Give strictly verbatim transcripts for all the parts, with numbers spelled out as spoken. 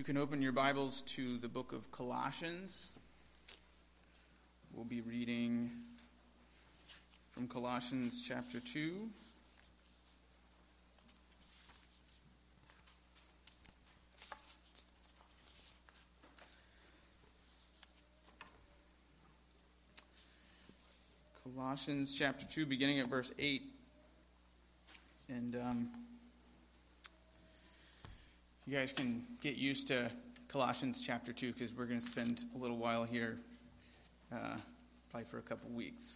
You can open your Bibles to the book of Colossians. We'll be reading from Colossians chapter two. Colossians chapter two, beginning at verse eight. And um, you guys can get used to Colossians chapter two because we're going to spend a little while here, uh, probably for a couple weeks.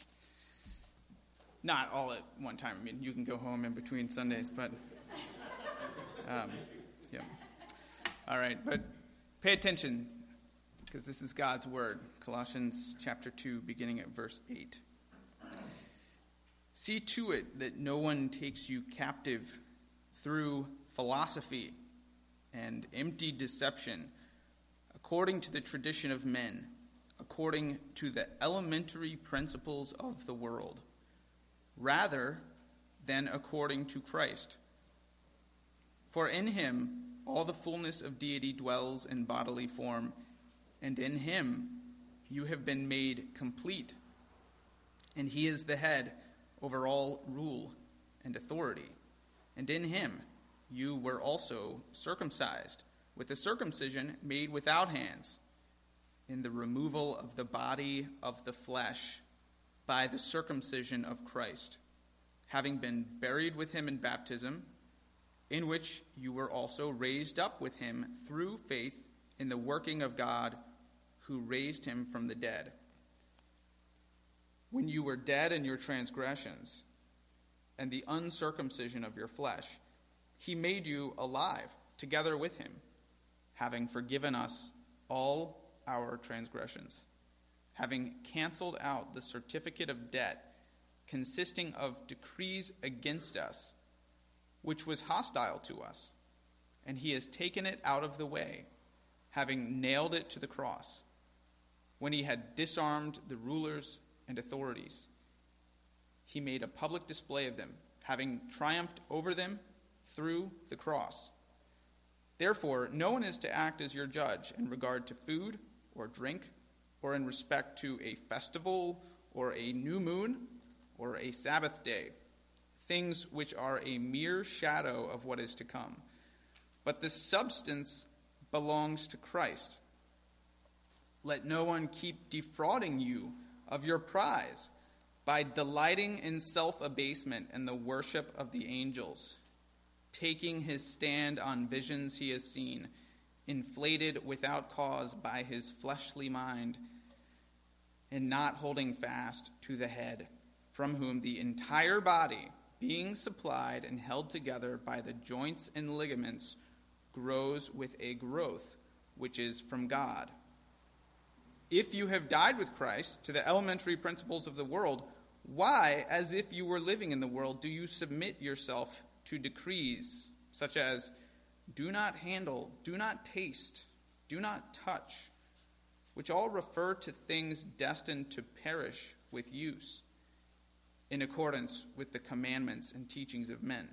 Not all at one time. I mean, you can go home in between Sundays, but um, yeah. All right, but pay attention because this is God's word. Colossians chapter two, beginning at verse eight. See to it that no one takes you captive through philosophy and empty deception, according to the tradition of men, according to the elementary principles of the world, rather than according to Christ. For in him all the fullness of deity dwells in bodily form, and in him you have been made complete, and he is the head over all rule and authority. And in him you were also circumcised, with a circumcision made without hands, in the removal of the body of the flesh by the circumcision of Christ, having been buried with him in baptism, in which you were also raised up with him through faith in the working of God, who raised him from the dead. When you were dead in your transgressions and the uncircumcision of your flesh, he made you alive together with him, having forgiven us all our transgressions, having canceled out the certificate of debt consisting of decrees against us, which was hostile to us, and he has taken it out of the way, having nailed it to the cross. When he had disarmed the rulers and authorities, he made a public display of them, having triumphed over them through the cross. Therefore, no one is to act as your judge in regard to food or drink, or in respect to a festival or a new moon or a Sabbath day, things which are a mere shadow of what is to come. But the substance belongs to Christ. Let no one keep defrauding you of your prize by delighting in self-abasement and the worship of the angels, taking his stand on visions he has seen, inflated without cause by his fleshly mind, and not holding fast to the head, from whom the entire body, being supplied and held together by the joints and ligaments, grows with a growth which is from God. If you have died with Christ to the elementary principles of the world, why, as if you were living in the world, do you submit yourself to decrees such as do not handle, do not taste, do not touch, which all refer to things destined to perish with use, in accordance with the commandments and teachings of men?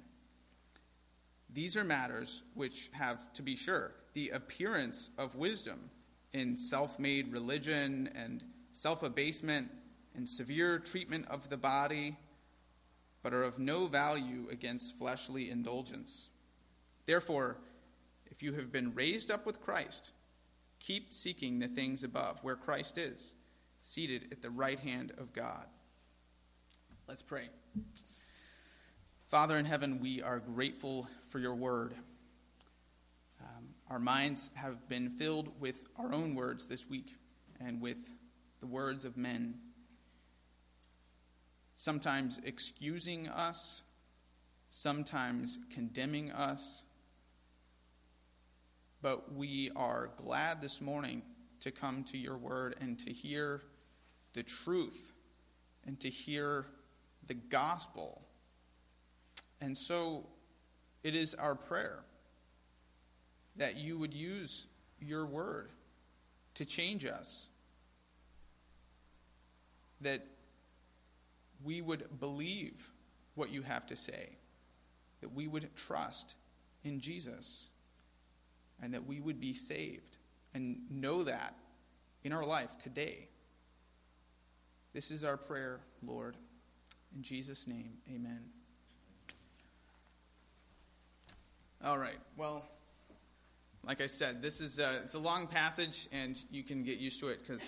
These are matters which have, to be sure, the appearance of wisdom in self-made religion and self-abasement and severe treatment of the body, but are of no value against fleshly indulgence. Therefore, if you have been raised up with Christ, keep seeking the things above, where Christ is, seated at the right hand of God. Let's pray. Father in heaven, we are grateful for your word. Um, our minds have been filled with our own words this week and with the words of men, sometimes excusing us, sometimes condemning us. But we are glad this morning to come to your word and to hear the truth and to hear the gospel. And so it is our prayer that you would use your word to change us, that we would believe what you have to say, that we would trust in Jesus, and that we would be saved and know that in our life today. This is our prayer, Lord. In Jesus' name, amen. All right, well, like I said, this is a, it's a long passage, and you can get used to it because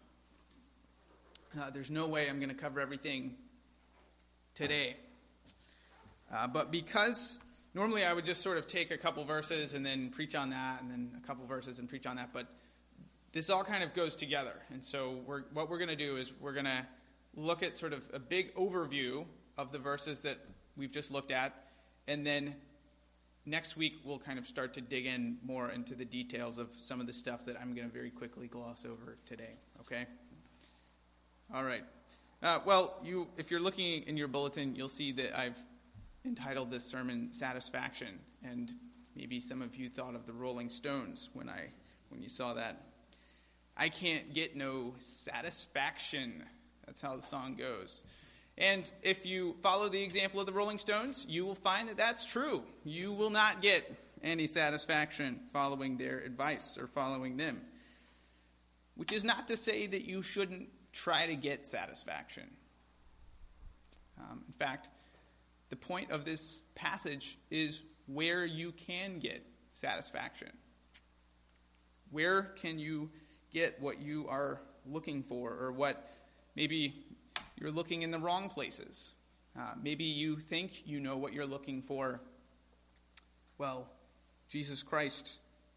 uh, there's no way I'm going to cover everything today. Uh, but because normally I would just sort of take a couple verses and then preach on that, and then a couple verses and preach on that, but this all kind of goes together. And so we're, what we're going to do is we're going to look at sort of a big overview of the verses that we've just looked at, and then next week we'll kind of start to dig in more into the details of some of the stuff that I'm going to very quickly gloss over today, okay? All right. Uh, well, you, if you're looking in your bulletin, you'll see that I've entitled this sermon Satisfaction, and maybe some of you thought of the Rolling Stones when I when you saw that. I can't get no satisfaction. That's how the song goes. And if you follow the example of the Rolling Stones, you will find that that's true. You will not get any satisfaction following their advice or following them. Which is not to say that you shouldn't try to get satisfaction. Um, in fact, the point of this passage is where you can get satisfaction. Where can you get what you are looking for, or what maybe you're looking in the wrong places. Uh, maybe you think you know what you're looking for. Well, Jesus Christ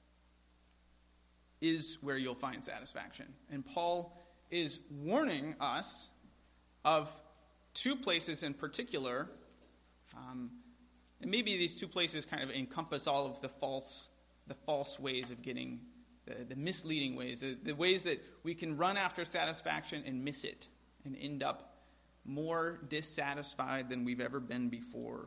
is where you'll find satisfaction. And Paul is warning us of two places in particular, um, and maybe these two places kind of encompass all of the false, the false ways of getting, the, the misleading ways, the, the ways that we can run after satisfaction and miss it, and end up more dissatisfied than we've ever been before.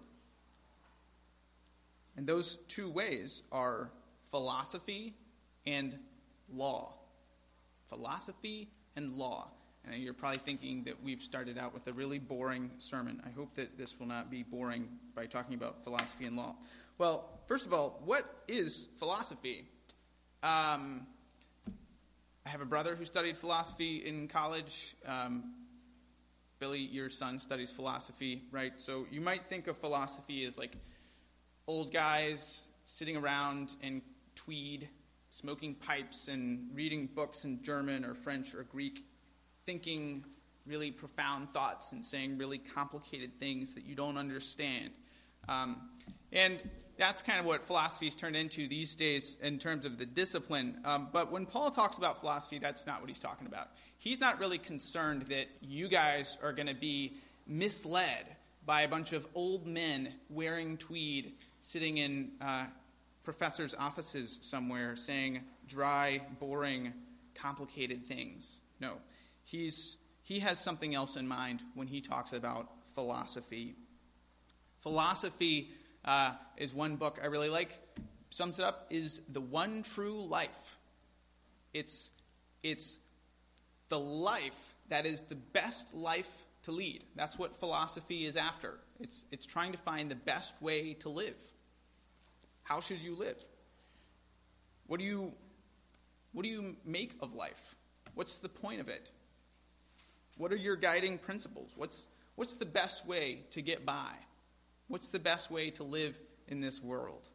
And those two ways are philosophy and law. Philosophy and law. And you're probably thinking that we've started out with a really boring sermon. I hope that this will not be boring by talking about philosophy and law. Well, first of all, what is philosophy? Um, I have a brother who studied philosophy in college. Um, Billy, your son, studies philosophy, right? So you might think of philosophy as like old guys sitting around in tweed, smoking pipes and reading books in German or French or Greek, thinking really profound thoughts and saying really complicated things that you don't understand. Um, and that's kind of what philosophy has turned into these days in terms of the discipline. Um, but when Paul talks about philosophy, that's not what he's talking about. He's not really concerned that you guys are going to be misled by a bunch of old men wearing tweed, sitting in uh, professors' offices somewhere, saying dry, boring, complicated things. No. He's, he has something else in mind when he talks about philosophy. Philosophy uh, is one book I really like. Sums it up, is The One True Life. It's, it's the life that is the best life to lead. That's what philosophy is after. It's, it's trying to find the best way to live. How should you live? What do you, what do you make of life? What's the point of it? What are your guiding principles? What's, what's the best way to get by? What's the best way to live in this world?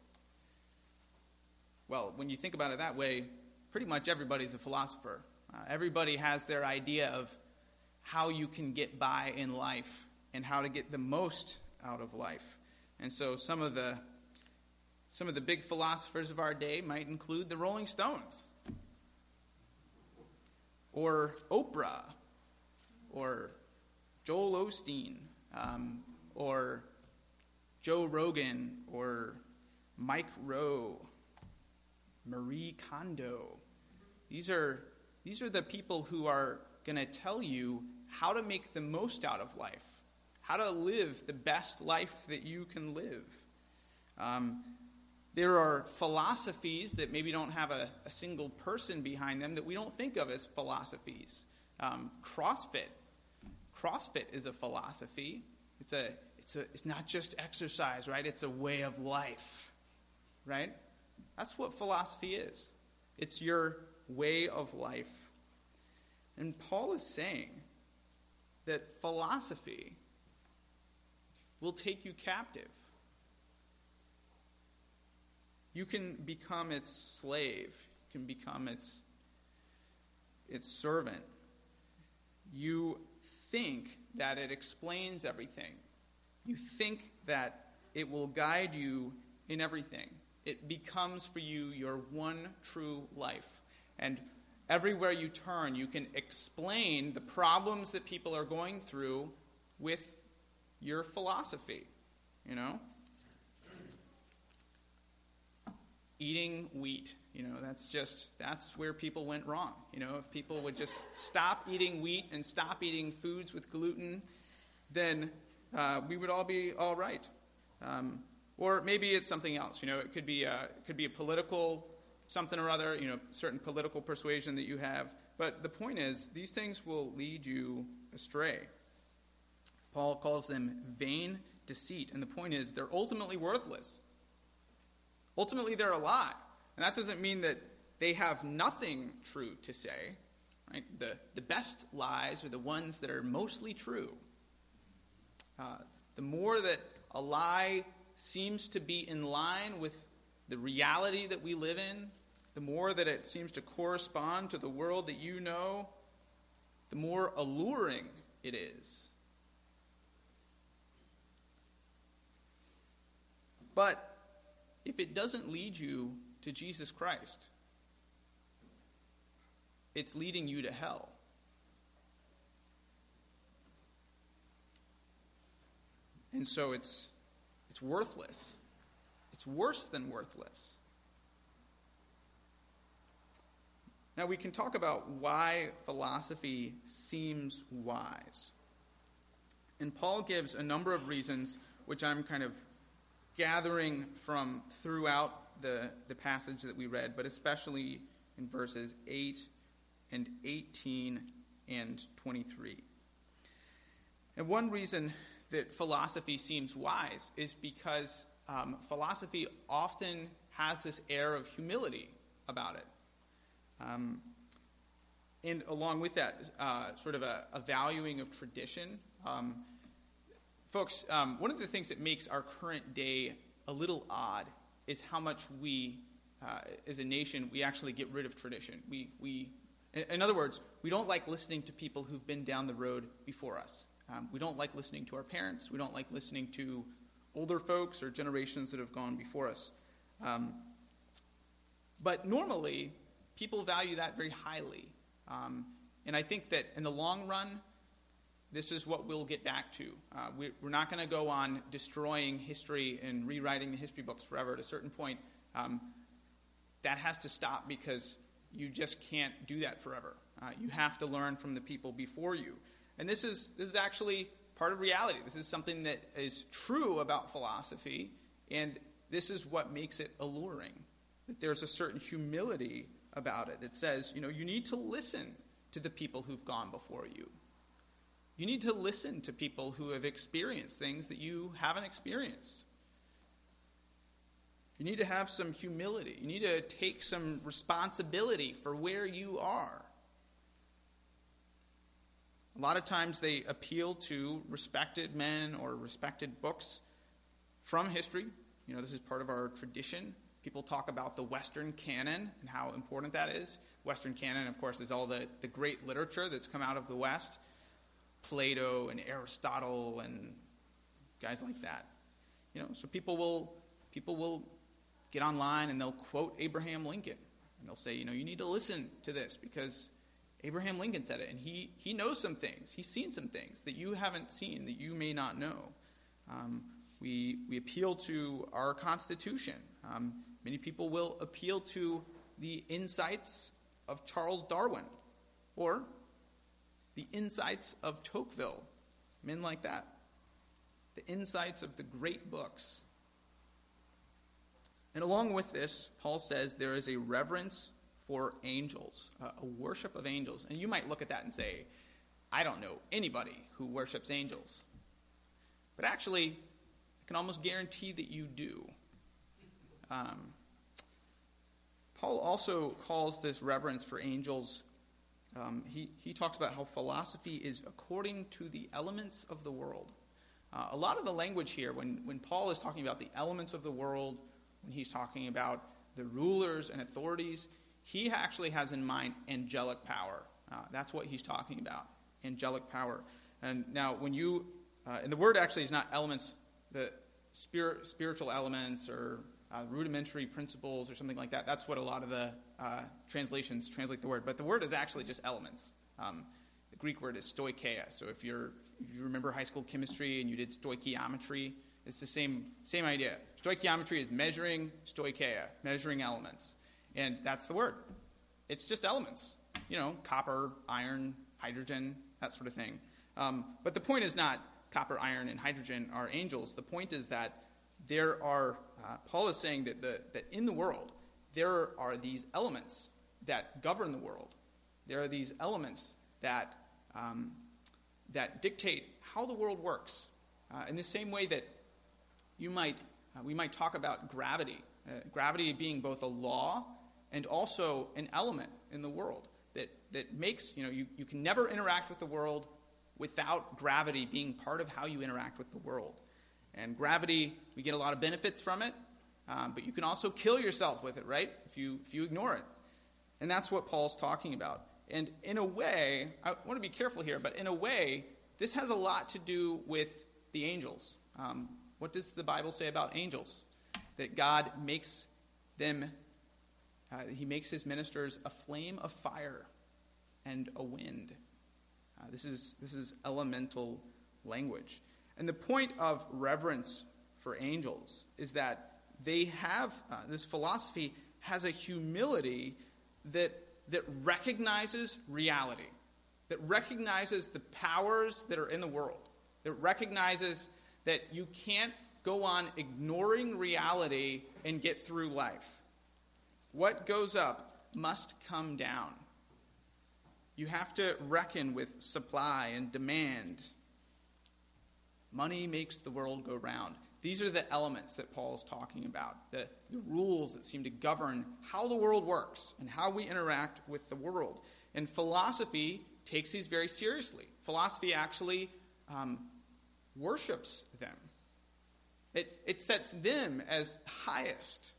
Well, when you think about it that way, pretty much everybody's a philosopher. Uh, everybody has their idea of how you can get by in life and how to get the most out of life. And so some of the some of the big philosophers of our day might include the Rolling Stones, or Oprah, or Joel Osteen, um, or Joe Rogan, or Mike Rowe, Marie Kondo. These are these are the people who are going to tell you how to make the most out of life, how to live the best life that you can live. Um, there are philosophies that maybe don't have a, a single person behind them that we don't think of as philosophies. Um, CrossFit. CrossFit is a philosophy. It's a it's a it's not just exercise, right? It's a way of life, right? That's what philosophy is. It's your way of life. And Paul is saying that philosophy will take you captive. You can become its slave. You can become its, its servant. You think that it explains everything. You think that it will guide you in everything. It becomes for you your one true life. And everywhere you turn, you can explain the problems that people are going through with your philosophy, you know? Eating wheat, you know, that's just, that's where people went wrong. You know, if people would just stop eating wheat and stop eating foods with gluten, then uh, we would all be all right. Um, or maybe it's something else, you know, it could be a, it could be a political something or other, you know, certain political persuasion that you have. But the point is, these things will lead you astray. Paul calls them vain deceit. And the point is, they're ultimately worthless. Ultimately, they're a lie. And that doesn't mean that they have nothing true to say. Right? The, the best lies are the ones that are mostly true. Uh, the more that a lie seems to be in line with the reality that we live in, the more that it seems to correspond to the world that you know, the more alluring it is. But if it doesn't lead you to Jesus Christ, it's leading you to hell. And so it's it's worthless. It's worse than worthless. Now we can talk about why philosophy seems wise. And Paul gives a number of reasons, which I'm kind of gathering from throughout the, the passage that we read, but especially in verses eight and eighteen and twenty-three. And one reason that philosophy seems wise is because um, philosophy often has this air of humility about it. Um, and along with that, uh, sort of a, a valuing of tradition. Um, folks, um, one of the things that makes our current day a little odd is how much we, uh, as a nation, we actually get rid of tradition. We, we, in, in other words, we don't like listening to people who've been down the road before us. Um, we don't like listening to our parents. We don't like listening to older folks or generations that have gone before us. Um, but normally, people value that very highly. Um, and I think that in the long run, this is what we'll get back to. Uh, we, we're not going to go on destroying history and rewriting the history books forever. At a certain point, um, that has to stop because you just can't do that forever. Uh, you have to learn from the people before you. And this is this is actually part of reality. This is something that is true about philosophy, and this is what makes it alluring. That there's a certain humility about it that says, you know, you need to listen to the people who've gone before you. You need to listen to people who have experienced things that you haven't experienced. You need to have some humility. You need to take some responsibility for where you are. A lot of times they appeal to respected men or respected books from history. You know, this is part of our tradition. People talk about the Western canon and how important that is. Western canon, of course, is all the, the great literature that's come out of the West. Plato and Aristotle and guys like that. You know, so people will people will get online and they'll quote Abraham Lincoln. And they'll say, you know, you need to listen to this because Abraham Lincoln said it, and he, he knows some things. He's seen some things that you haven't seen, that you may not know. Um, we we appeal to our Constitution. Um, many people will appeal to the insights of Charles Darwin or the insights of Tocqueville, men like that. The insights of the great books. And along with this, Paul says there is a reverence for angels, uh, a worship of angels. And you might look at that and say, I don't know anybody who worships angels. But actually, I can almost guarantee that you do. Um, Paul also calls this reverence for angels, um, he, he talks about how philosophy is according to the elements of the world. Uh, a lot of the language here, when, when Paul is talking about the elements of the world, when he's talking about the rulers and authorities, he actually has in mind angelic power. Uh, that's what he's talking about, angelic power. And now when you, uh, and the word actually is not elements, the spirit, spiritual elements or uh, rudimentary principles or something like that. That's what a lot of the uh, translations translate the word. But the word is actually just elements. Um, the Greek word is stoicheia. So if you're, if you remember high school chemistry and you did stoichiometry, it's the same same idea. Stoichiometry is measuring stoicheia, measuring elements. And that's the word. It's just elements. You know, copper, iron, hydrogen, that sort of thing. Um, but the point is not copper, iron, and hydrogen are angels. The point is that there are, uh, Paul is saying that, the, that in the world, there are these elements that govern the world. There are these elements that, um, that dictate how the world works. Uh, in the same way that you might, uh, we might talk about gravity. Uh, gravity being both a law and also an element in the world that, that makes, you know, you, you can never interact with the world without gravity being part of how you interact with the world. And gravity, we get a lot of benefits from it, um, but you can also kill yourself with it, right, if you if you ignore it. And that's what Paul's talking about. And in a way, I want to be careful here, but in a way, this has a lot to do with the angels. Um, what does the Bible say about angels? That God makes them, uh, he makes his ministers a flame of fire and a wind. Uh, this is this is elemental language. And the point of reverence for angels is that they have, uh, this philosophy has a humility that that recognizes reality, that recognizes the powers that are in the world, that recognizes that you can't go on ignoring reality and get through life. What goes up must come down. You have to reckon with supply and demand. Money makes the world go round. These are the elements that Paul is talking about, the, the rules that seem to govern how the world works and how we interact with the world. And philosophy takes these very seriously. Philosophy actually um, worships them. It, it sets them as highest.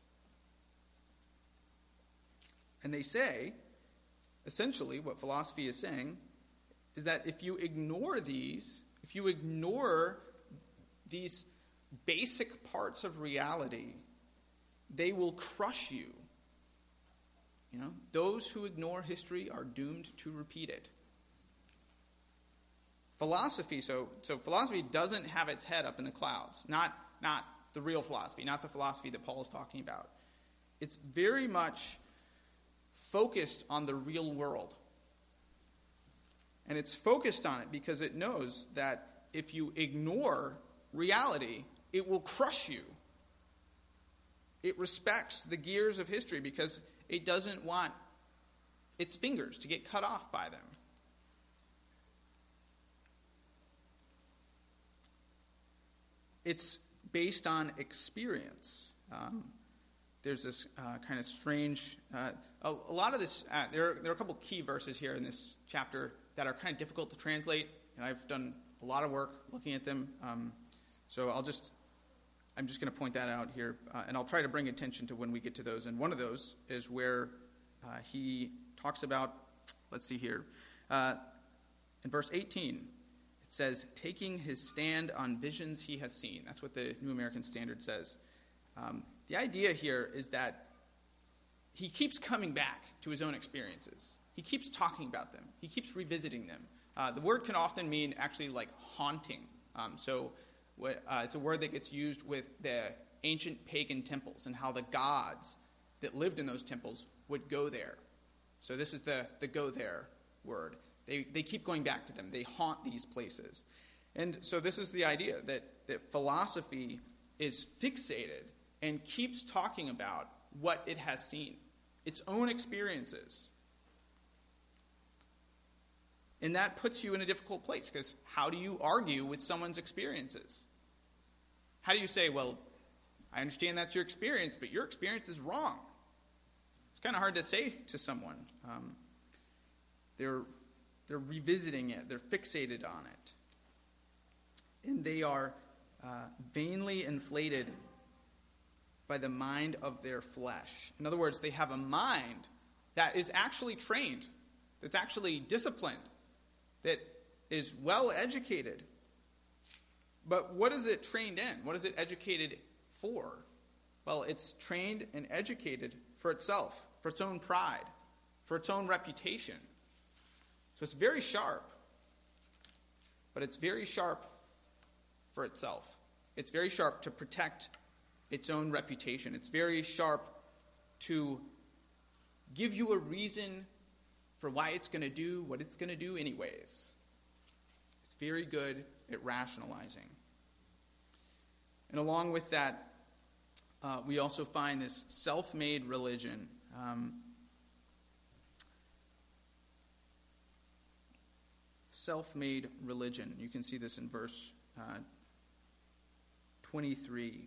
And they say, essentially, what philosophy is saying is that if you ignore these, if you ignore these basic parts of reality, they will crush you. You know, those who ignore history are doomed to repeat it. Philosophy, so so philosophy doesn't have its head up in the clouds. Not not the real philosophy, not the philosophy that Paul is talking about. It's very much focused on the real world. And it's focused on it because it knows that if you ignore reality, it will crush you. It respects the gears of history because it doesn't want its fingers to get cut off by them. It's based on experience. Um, there's this uh, kind of strange, uh, a, a lot of this, uh, there, are, there are a couple key verses here in this chapter that are kind of difficult to translate, and I've done a lot of work looking at them. Um, so I'll just, I'm just going to point that out here, uh, and I'll try to bring attention to when we get to those. And one of those is where uh, he talks about, let's see here, uh, in verse eighteen, it says, taking his stand on visions he has seen. That's what the New American Standard says. Um, the idea here is that he keeps coming back to his own experiences. He keeps talking about them. He keeps revisiting them. Uh, the word can often mean actually like haunting. Um, so what, uh, it's a word that gets used with the ancient pagan temples and how the gods that lived in those temples would go there. So this is the, the go there word. They, they keep going back to them. They haunt these places. And so this is the idea that, that philosophy is fixated and keeps talking about what it has seen, its own experiences. And that puts you in a difficult place, because how do you argue with someone's experiences? How do you say, well, I understand that's your experience, but your experience is wrong? It's kind of hard to say to someone. Um, they're, they're revisiting it. They're fixated on it. And they are uh, vainly inflated by the mind of their flesh. In other words, they have a mind that is actually trained, that's actually disciplined, that is well educated. But what is it trained in? What is it educated for? Well, it's trained and educated for itself, for its own pride, for its own reputation. So it's very sharp, but it's very sharp for itself. It's very sharp to protect its own reputation. It's very sharp to give you a reason for why it's going to do what it's going to do anyways. It's very good at rationalizing. And along with that, uh, we also find this self-made religion. Um, self-made religion. You can see this in verse uh, twenty-three.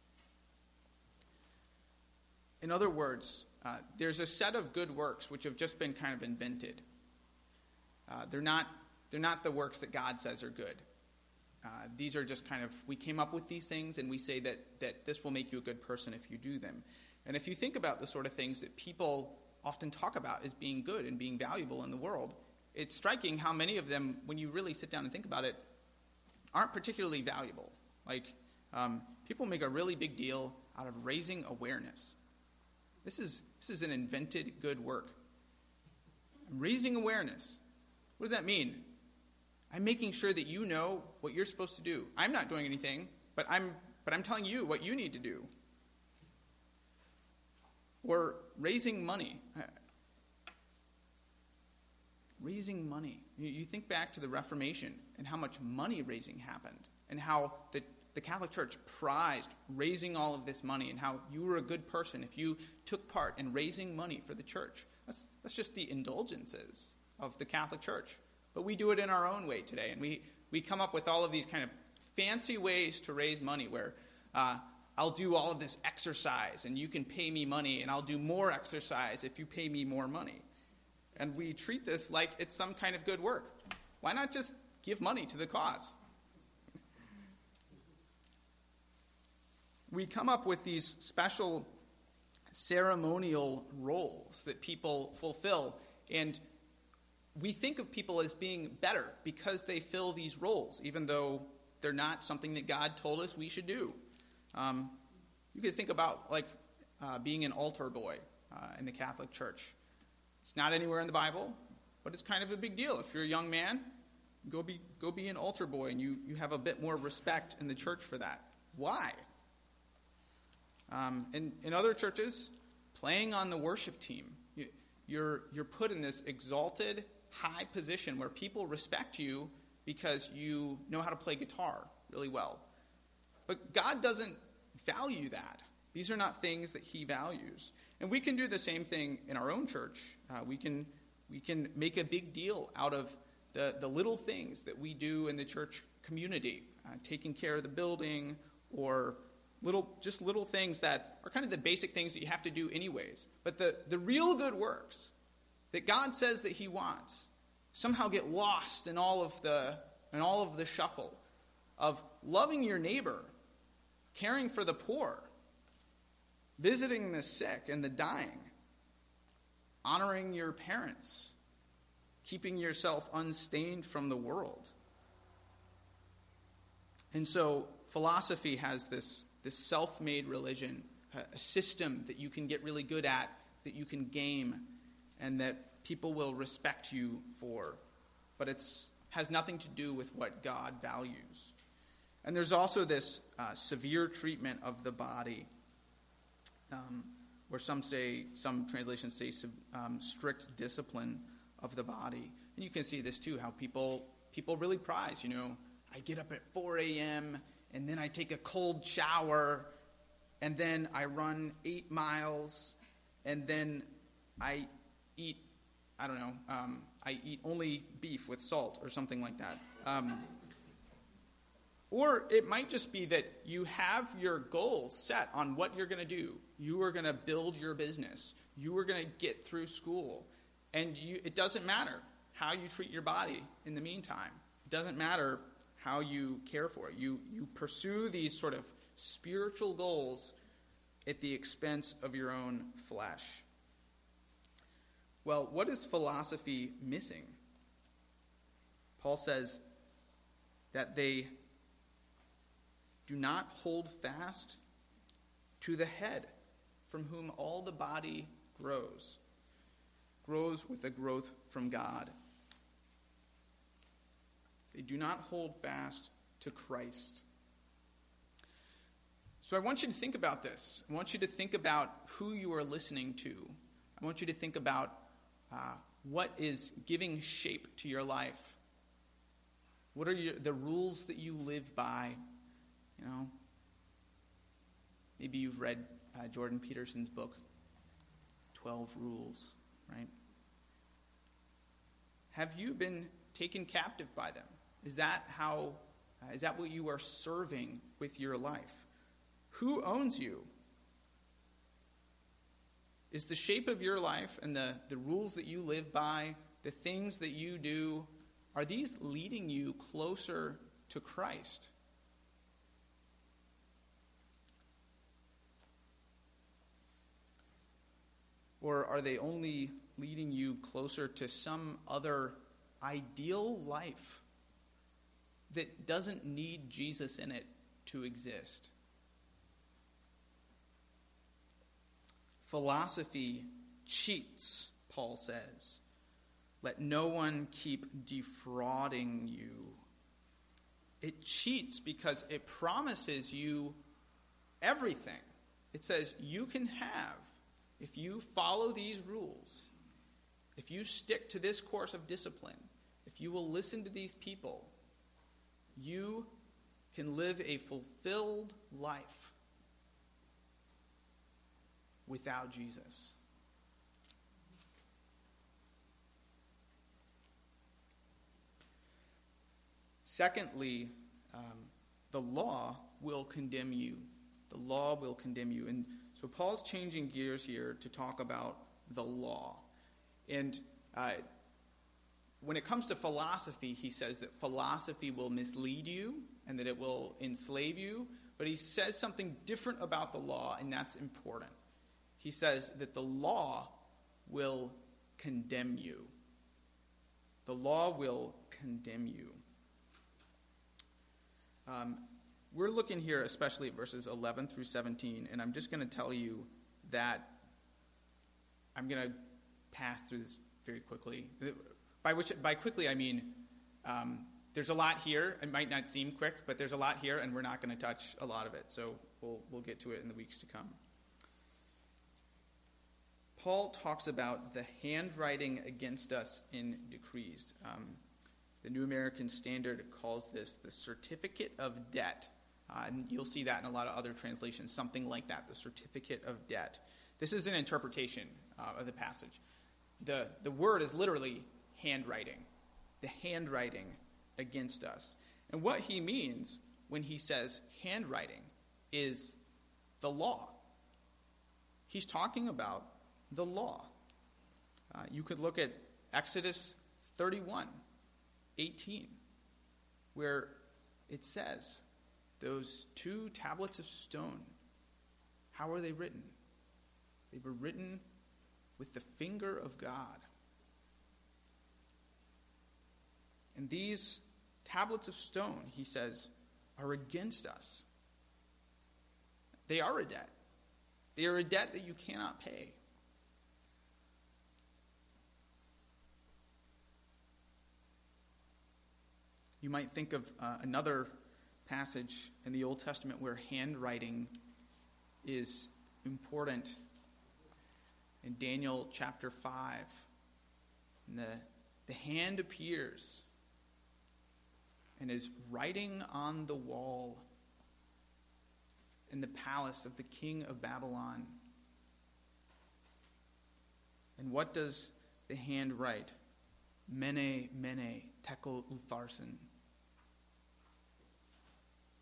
In other words, uh, there's a set of good works which have just been kind of invented. Uh, they're not they're not the works that God says are good. Uh, these are just kind of, we came up with these things and we say that, that this will make you a good person if you do them. And if you think about the sort of things that people often talk about as being good and being valuable in the world, it's striking how many of them, when you really sit down and think about it, aren't particularly valuable. Like, um, people make a really big deal out of raising awareness. This is this is an invented good work. Raising awareness. What does that mean? I'm making sure that you know what you're supposed to do. I'm not doing anything, but I'm but I'm telling you what you need to do. Or raising money. Raising money. You think back to the Reformation and how much money raising happened, and how the The Catholic Church prized raising all of this money, and how you were a good person if you took part in raising money for the church. That's, that's just the indulgences of the Catholic Church. But we do it in our own way today, and we, we come up with all of these kind of fancy ways to raise money where uh, I'll do all of this exercise, and you can pay me money, and I'll do more exercise if you pay me more money. And we treat this like it's some kind of good work. Why not just give money to the cause? We come up with these special ceremonial roles that people fulfill, and we think of people as being better because they fill these roles, even though they're not something that God told us we should do. Um, you could think about like uh, being an altar boy uh, in the Catholic Church. It's not anywhere in the Bible, but it's kind of a big deal. If you're a young man, go be go be an altar boy, and you, you have a bit more respect in the church for that. Why? Um, in, in other churches, playing on the worship team, you, you're you're put in this exalted, high position where people respect you because you know how to play guitar really well. But God doesn't value that. These are not things that he values. And we can do the same thing in our own church. Uh, we can we can make a big deal out of the, the little things that we do in the church community, uh, taking care of the building, or Little, just little things that are kind of the basic things that you have to do anyways. But the, the real good works that God says that he wants somehow get lost in all of the in all of the shuffle of loving your neighbor, caring for the poor, visiting the sick and the dying, honoring your parents, keeping yourself unstained from the world. And so philosophy has this this self-made religion, a system that you can get really good at, that you can game, and that people will respect you for. But it has nothing to do with what God values. And there's also this uh, severe treatment of the body, um, where some say, some translations say um, strict discipline of the body. And you can see this too, how people people really prize, you know, I get up at four a.m., and then I take a cold shower, and then I run eight miles, and then I eat, I don't know, um, I eat only beef with salt or something like that. Um, Or it might just be that you have your goals set on what you're going to do. You are going to build your business. You are going to get through school. And you, it doesn't matter how you treat your body in the meantime. It doesn't matter how you care for it. You, you pursue these sort of spiritual goals at the expense of your own flesh. Well, what is philosophy missing? Paul says that they do not hold fast to the head, from whom all the body grows, grows with the growth from God. They do not hold fast to Christ. So I want you to think about this. I want you to think about who you are listening to. I want you to think about uh, what is giving shape to your life. What are your, the rules that you live by? You know, maybe you've read uh, Jordan Peterson's book, twelve Rules, right? Have you been taken captive by them? Is that how, uh, is that what you are serving with your life? Who owns you? Is the shape of your life and the, the rules that you live by, the things that you do, are these leading you closer to Christ? Or are they only leading you closer to some other ideal life that doesn't need Jesus in it to exist? Philosophy cheats, Paul says. Let no one keep defrauding you. It cheats because it promises you everything. It says you can have, if you follow these rules, if you stick to this course of discipline, if you will listen to these people, you can live a fulfilled life without Jesus. Secondly, um, the law will condemn you. The law will condemn you. And so Paul's changing gears here to talk about the law. And uh, when it comes to philosophy, he says that philosophy will mislead you and that it will enslave you. But he says something different about the law, and that's important. He says that the law will condemn you. The law will condemn you. Um, we're looking here especially at verses eleven through seventeen, and I'm just going to tell you that I'm going to pass through this very quickly. By which, by quickly, I mean um, there's a lot here. It might not seem quick, but there's a lot here, and we're not going to touch a lot of it. So we'll we'll get to it in the weeks to come. Paul talks about the handwriting against us in decrees. Um, the New American Standard calls this the certificate of debt. Uh, and you'll see that in a lot of other translations, something like that, the certificate of debt. This is an interpretation uh, of the passage. The, the word is literally handwriting, the handwriting against us. And what he means when he says handwriting is the law. He's talking about the law. Uh, you could look at Exodus thirty-one, eighteen, where it says, those two tablets of stone, how are they written? They were written with the finger of God. And these tablets of stone, he says, are against us. They are a debt. They are a debt that you cannot pay. You might think of uh, another passage in the Old Testament where handwriting is important. In Daniel chapter five, and the, the hand appears and is writing on the wall in the palace of the king of Babylon. And what does the hand write? Mene, mene, tekel upharsin.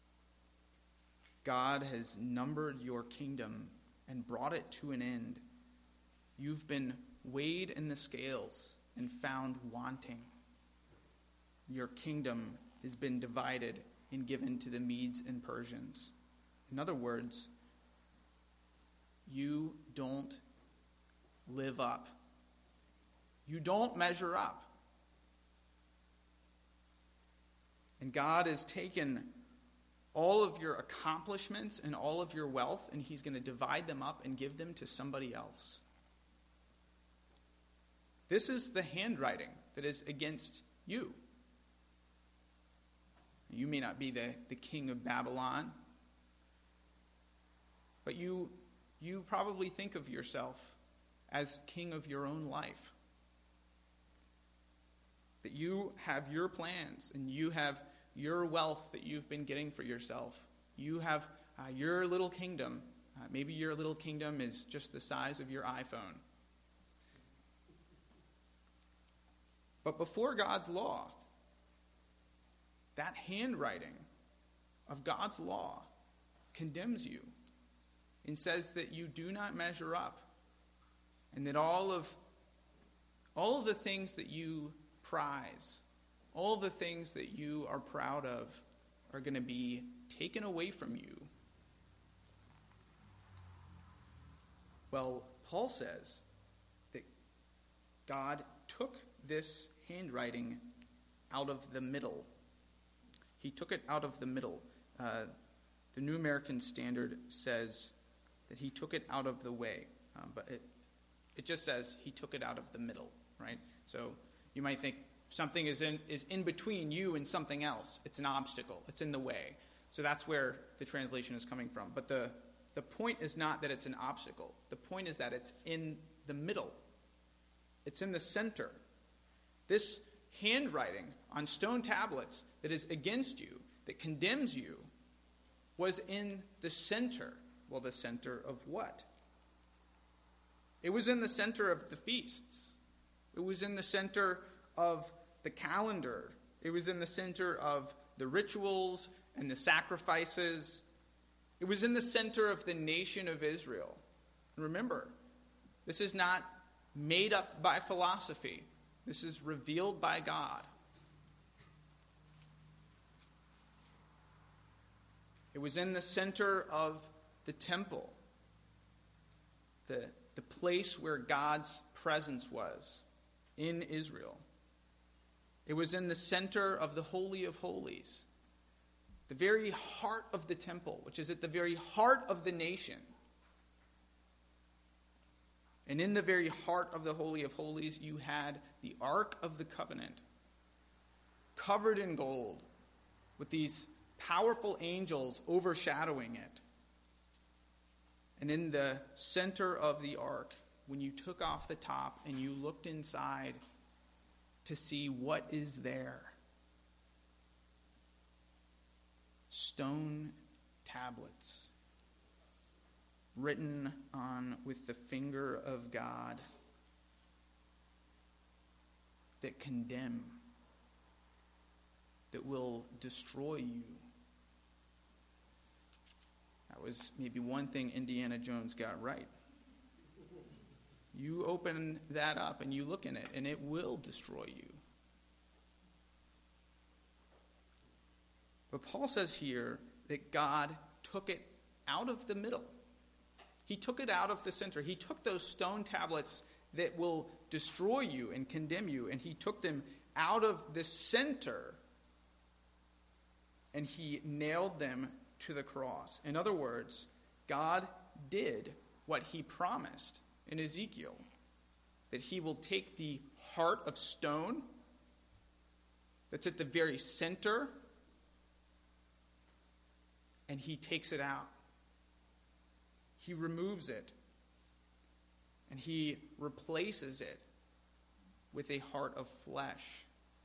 God has numbered your kingdom and brought it to an end. You've been weighed in the scales and found wanting. Your kingdom has been divided and given to the Medes and Persians. In other words, you don't live up. You don't measure up. And God has taken all of your accomplishments and all of your wealth, and he's going to divide them up and give them to somebody else. This is the handwriting that is against you. You may not be the, the king of Babylon, but you, you probably think of yourself as king of your own life. That you have your plans and you have your wealth that you've been getting for yourself. You have uh, your little kingdom. Uh, maybe your little kingdom is just the size of your iPhone. But before God's law, that handwriting of God's law condemns you and says that you do not measure up, and that all of all of the things that you prize, all of the things that you are proud of, are going to be taken away from you. Well, Paul says that God took this handwriting out of the middle. He took it out of the middle. Uh, the New American Standard says that he took it out of the way. Um, but it, it just says he took it out of the middle, right? So you might think something is in, is in between you and something else. It's an obstacle. It's in the way. So that's where the translation is coming from. But the, the point is not that it's an obstacle. The point is that it's in the middle. It's in the center. This handwriting on stone tablets that is against you, that condemns you, was in the center. Well, the center of what? It was in the center of the feasts. It was in the center of the calendar. It was in the center of the rituals and the sacrifices. It was in the center of the nation of Israel. And remember, this is not made up by philosophy. This is revealed by God. It was in the center of the temple, the, the place where God's presence was in Israel. It was in the center of the Holy of Holies, the very heart of the temple, which is at the very heart of the nation. And in the very heart of the Holy of Holies, you had the Ark of the Covenant, covered in gold, with these powerful angels overshadowing it. And in the center of the ark, when you took off the top and you looked inside to see what is there, stone tablets written on with the finger of God that condemn, that will destroy you. That was maybe one thing Indiana Jones got right. You open that up and you look in it, and it will destroy you. But Paul says here that God took it out of the middle. He took it out of the center. He took those stone tablets that will destroy you and condemn you, and he took them out of the center, and he nailed them to the cross. In other words, God did what he promised in Ezekiel, that he will take the heart of stone that's at the very center, and he takes it out. He removes it, and he replaces it with a heart of flesh.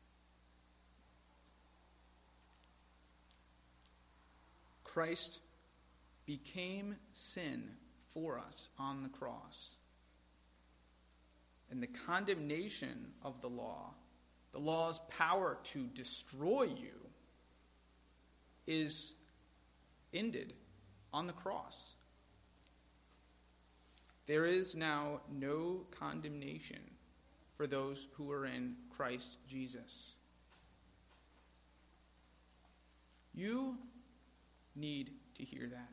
Christ became sin for us on the cross. And the condemnation of the law, the law's power to destroy you, is ended on the cross. There is now no condemnation for those who are in Christ Jesus. You need to hear that.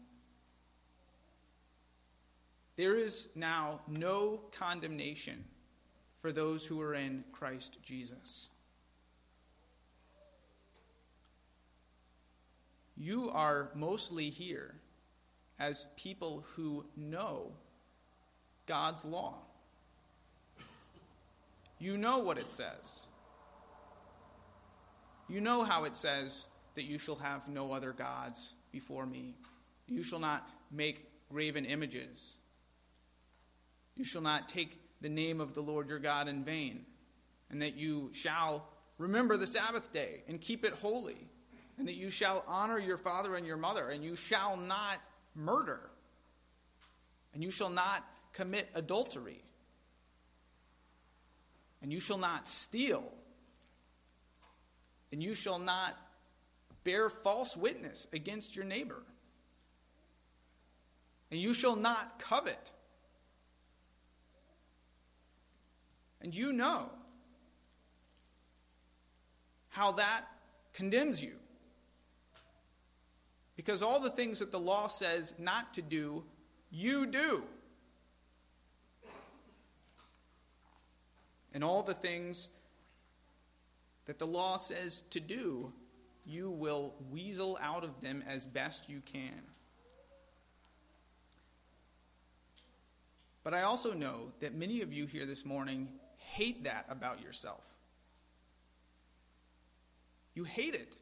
There is now no condemnation for those who are in Christ Jesus. You are mostly here as people who know God's law. You know what it says. You know how it says that you shall have no other gods before me. You shall not make graven images. You shall not take the name of the Lord your God in vain. And that you shall remember the Sabbath day and keep it holy. And that you shall honor your father and your mother. And you shall not murder. And you shall not commit adultery. And you shall not steal. And you shall not bear false witness against your neighbor. And you shall not covet. And you know how that condemns you. Because all the things that the law says not to do, you do. And all the things that the law says to do, you will weasel out of them as best you can. But I also know that many of you here this morning hate that about yourself. You hate it.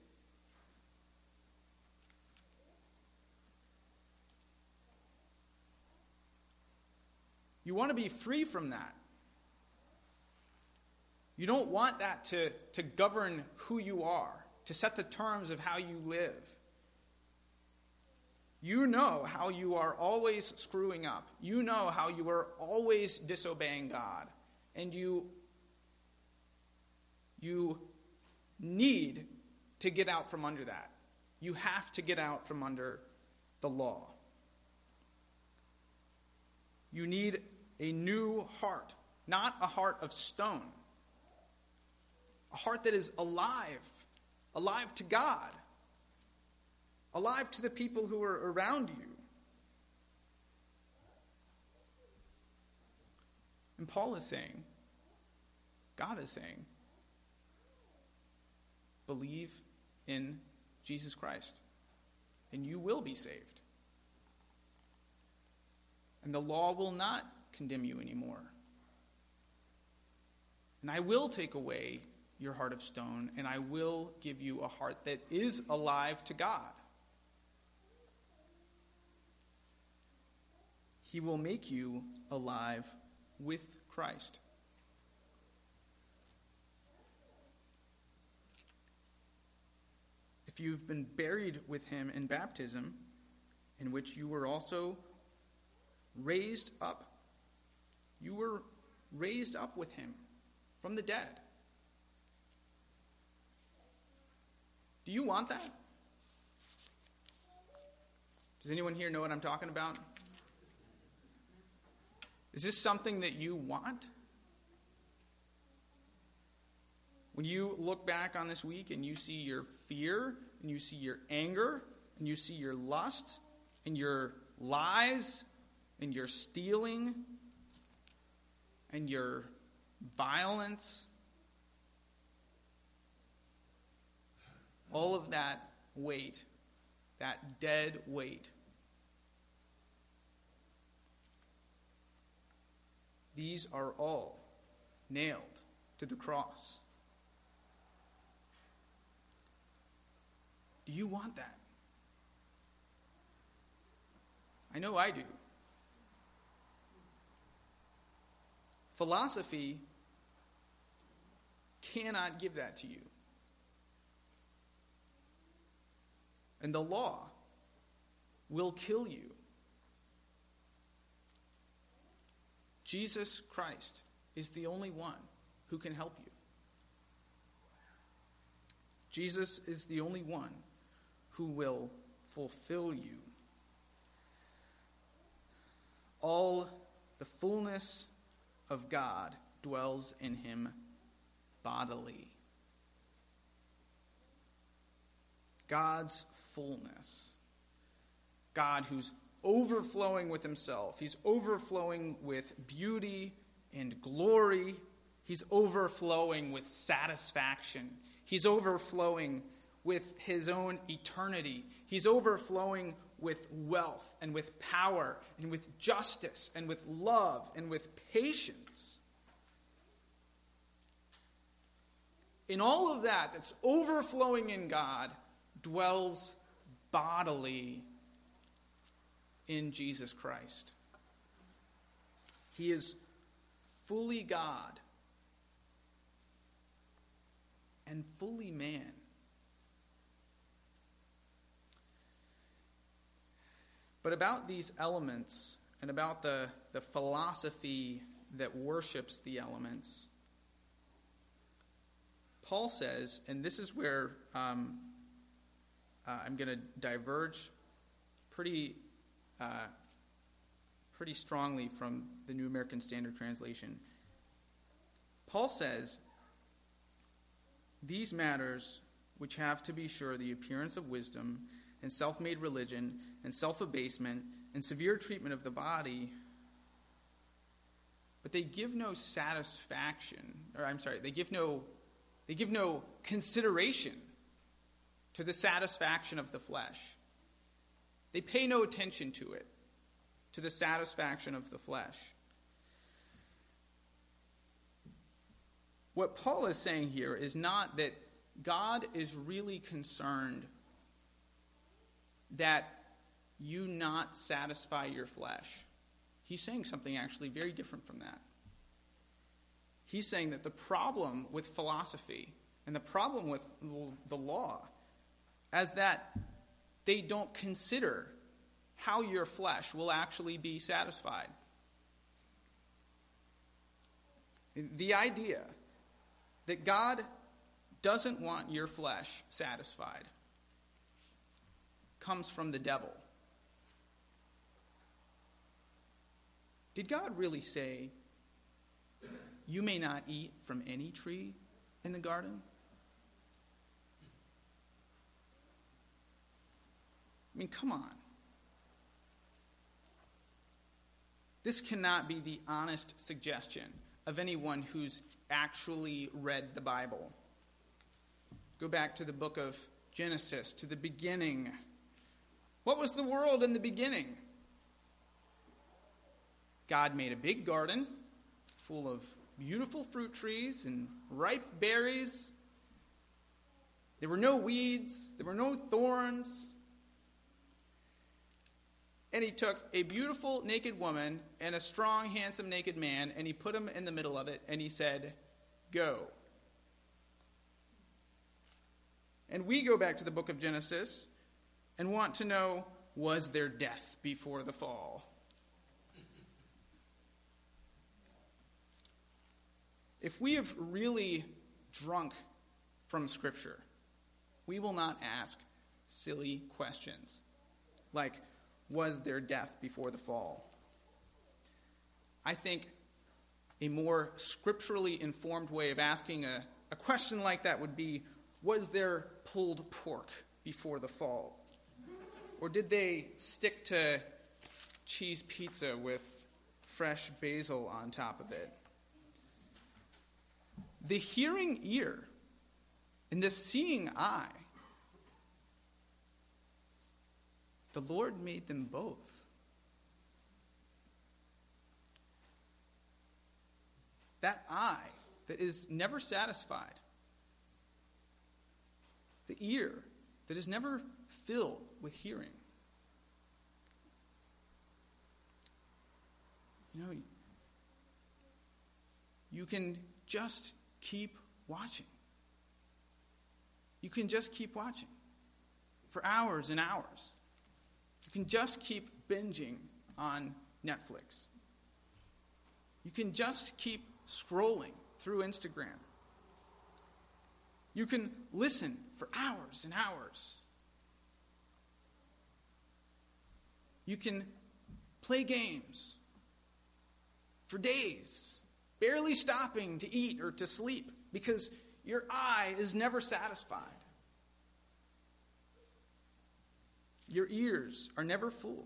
You want to be free from that. You don't want that to, to govern who you are, to set the terms of how you live. You know how you are always screwing up. You know how you are always disobeying God. And you, you need to get out from under that. You have to get out from under the law. You need a new heart, not a heart of stone. A heart that is alive, alive to God, alive to the people who are around you. And Paul is saying, God is saying, believe in Jesus Christ, and you will be saved. And the law will not condemn you anymore. And I will take away your heart of stone, and I will give you a heart that is alive to God. He will make you alive with Christ. If you've been buried with him in baptism, in which you were also raised up, you were raised up with him from the dead. Do you want that? Does anyone here know what I'm talking about? Is this something that you want? When you look back on this week and you see your fear, and you see your anger, and you see your lust, and your lies, and your stealing, and your violence, all of that weight, that dead weight, these are all nailed to the cross. Do you want that? I know I do. Philosophy cannot give that to you. And the law will kill you. Jesus Christ is the only one who can help you. Jesus is the only one who will fulfill you all the fullness of God dwells in him bodily. God's fullness. God who's overflowing with himself. He's overflowing with beauty and glory. He's overflowing with satisfaction. He's overflowing with his own eternity. He's overflowing with wealth and with power and with justice and with love and with patience. In all of that that's overflowing in God dwells bodily in Jesus Christ. He is fully God and fully man. But about these elements and about the, the philosophy that worships the elements, Paul says, and this is where um, uh, I'm going to diverge pretty, uh, pretty strongly from the New American Standard Translation. Paul says, these matters which have to be sure the appearance of wisdom and self-made religion and self-abasement and severe treatment of the body, but they give no satisfaction, or I'm sorry, they give no, they give no consideration to the satisfaction of the flesh. They pay no attention to it, to the satisfaction of the flesh. What Paul is saying here is not that God is really concerned that you not satisfy your flesh. He's saying something actually very different from that. He's saying that the problem with philosophy and the problem with the law is that they don't consider how your flesh will actually be satisfied. The idea that God doesn't want your flesh satisfied comes from the devil. Did God really say, you may not eat from any tree in the garden? I mean, come on. This cannot be the honest suggestion of anyone who's actually read the Bible. Go back to the book of Genesis, to the beginning. What was the world in the beginning? God made a big garden full of beautiful fruit trees and ripe berries. There were no weeds. There were no thorns. And he took a beautiful naked woman and a strong, handsome, naked man, and he put them in the middle of it, and he said, go. And we go back to the book of Genesis and want to know, was there death before the fall? If we have really drunk from Scripture, we will not ask silly questions like, was there death before the fall? I think a more scripturally informed way of asking a, a question like that would be, was there pulled pork before the fall? Or did they stick to cheese pizza with fresh basil on top of it? The hearing ear and the seeing eye, the Lord made them both. That eye that is never satisfied, the ear that is never filled with hearing. You know, you can just keep watching. You can just keep watching for hours and hours. You can just keep binging on Netflix. You can just keep scrolling through Instagram. You can listen for hours and hours. You can play games for days, barely stopping to eat or to sleep, because your eye is never satisfied. Your ears are never full.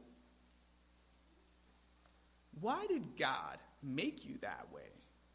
Why did God make you that way?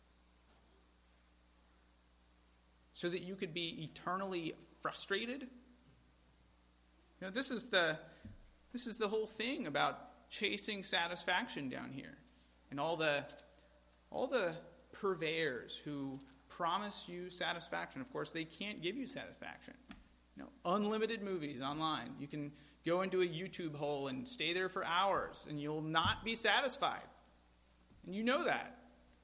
So that you could be eternally frustrated? You know, this is the this is the whole thing about chasing satisfaction down here. And all the all the purveyors who promise you satisfaction, of course, they can't give you satisfaction. You know, unlimited movies online. You can go into a YouTube hole and stay there for hours, and you'll not be satisfied. And you know that.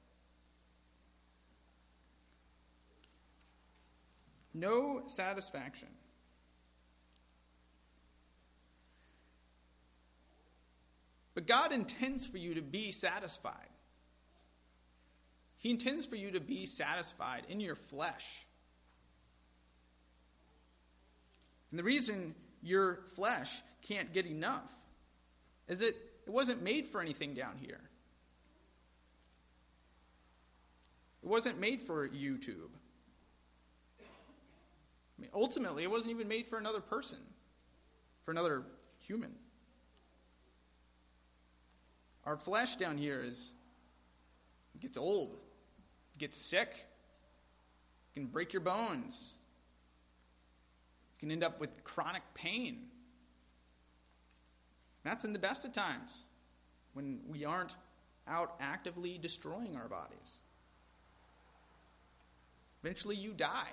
No satisfaction. But God intends for you to be satisfied. He intends for you to be satisfied in your flesh. And the reason your flesh can't get enough is that it wasn't made for anything down here. It wasn't made for YouTube. I mean, ultimately, it wasn't even made for another person, for another human. Our flesh down here is it gets old, it gets sick, it can break your bones, it can end up with chronic pain. That's in the best of times, when we aren't out actively destroying our bodies. Eventually you die.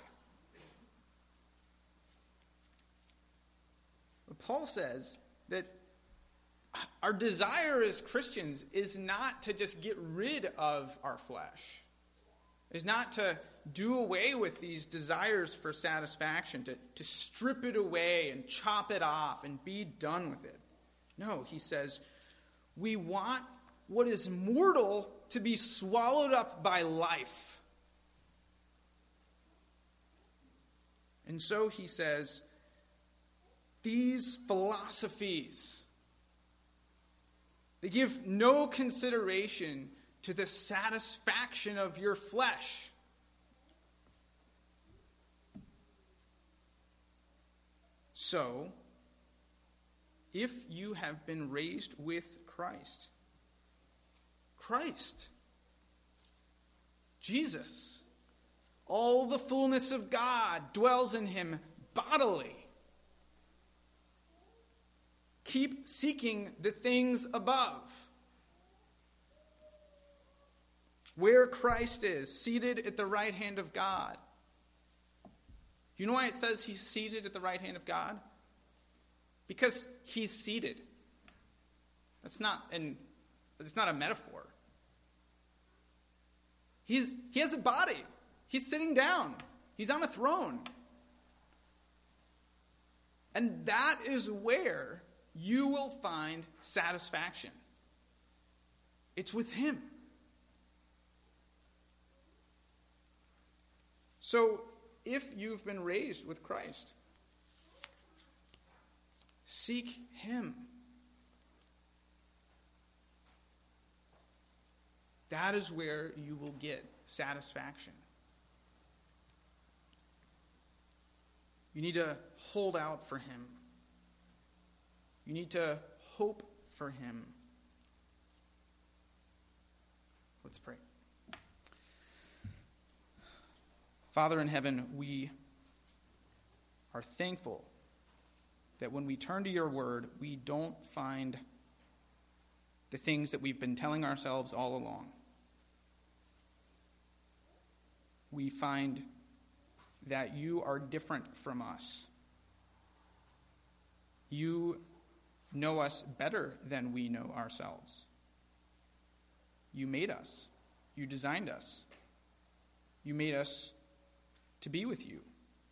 But Paul says that our desire as Christians is not to just get rid of our flesh. Is not to do away with these desires for satisfaction, to, to strip it away and chop it off and be done with it. No, he says, we want what is mortal to be swallowed up by life. And so he says, these philosophies, they give no consideration to the satisfaction of your flesh. So, if you have been raised with Christ, Christ, Jesus, all the fullness of God dwells in him bodily. Keep seeking the things above, where Christ is, seated at the right hand of God. You know why it says he's seated at the right hand of God? Because he's seated. That's not an, it's not a metaphor. He's, he has a body. He's sitting down. He's on a throne. And that is where you will find satisfaction. It's with him. So, if you've been raised with Christ, seek him. That is where you will get satisfaction. You need to hold out for him. You need to hope for him. Let's pray. Father in heaven, we are thankful that when we turn to your word, we don't find the things that we've been telling ourselves all along. We find that you are different from us. You know us better than we know ourselves. You made us. You designed us. You made us to be with you,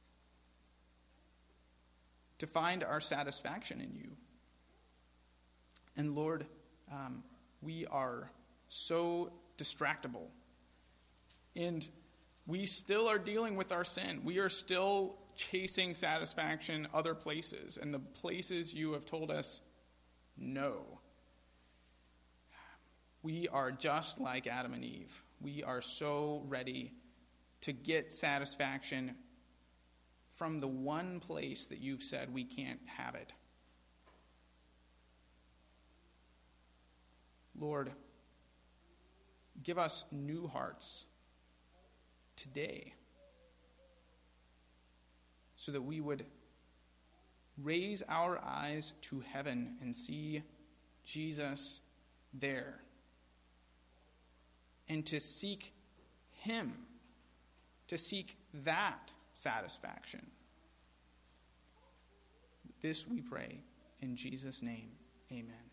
to find our satisfaction in you. And Lord, um, we are so distractible. And we still are dealing with our sin. We are still chasing satisfaction other places, and the places you have told us no. We are just like Adam and Eve. We are so ready to get satisfaction from the one place that you've said we can't have it. Lord, give us new hearts today so that we would raise our eyes to heaven and see Jesus there, and to seek him, to seek that satisfaction. This we pray in Jesus' name. Amen.